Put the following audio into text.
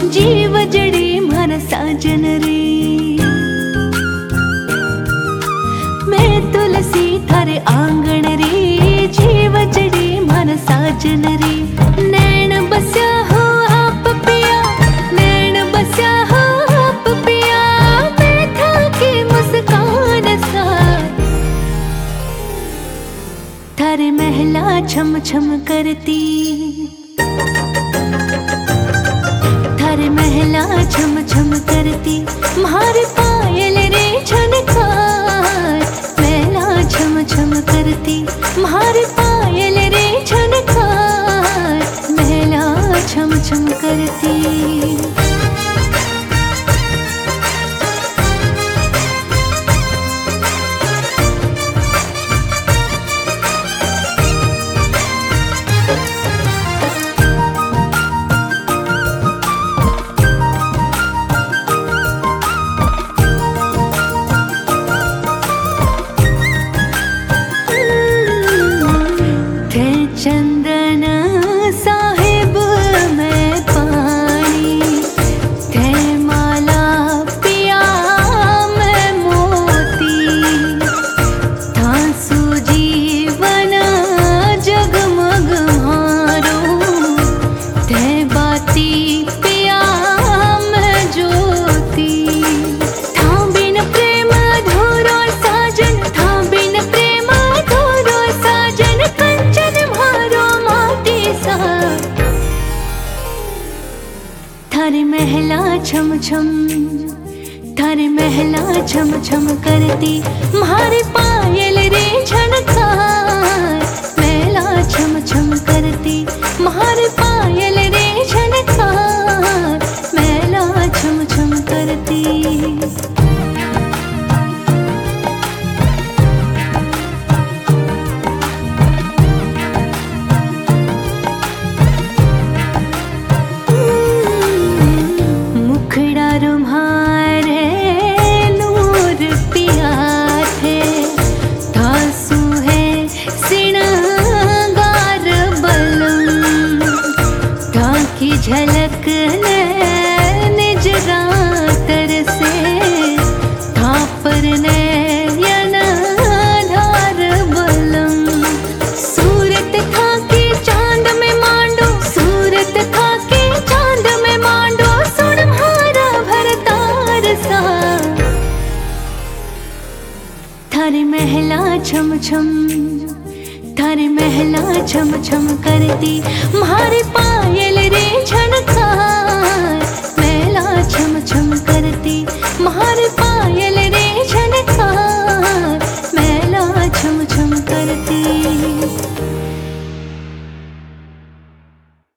जीव जड़ी मन साजन रे। मैं तुलसी थारे आंगण रे, जीव जड़ी मन साजन रे। नैन बस्या हो आप पिया, नैन बस्या हो आप पिया, बैठा के मुस्कान सा। थारे महला छम छम करती, थारे महला छम छम करती, म्हारे पायल रे छनकार। महला छम छम करती, म्हारे पायल रे छनकार। महला छम छम करती। चंदन साहिब मैं पानी, थे माला पिया मैं मोती। था सुजीवन जगमग मारो, थे बाती पिया मैं ज्योति। था बिन प्रेम अधूरो साजन, था बिन प्रेम अधूरो साजन। कंचन मारो माटी सा, थारे महला छम छम, थारे महला छम छम करती, म्हारे पायल रे झनकार। महला छम छम करती, म्हारे पायल रे झनकार। महला छम छम करती। मुखड़ा रुम्हारे नूर पिया थे, थासु है सिणगार बलम। ताकि झलक ने निज रातर से, था पर नयन धार बलम। सूरत था के चांद में मांडो, सूरत था के चांद में मांडो। थारे महला छम छम, थारे महला छम छम करती, म्हारे पायल रे झनकार।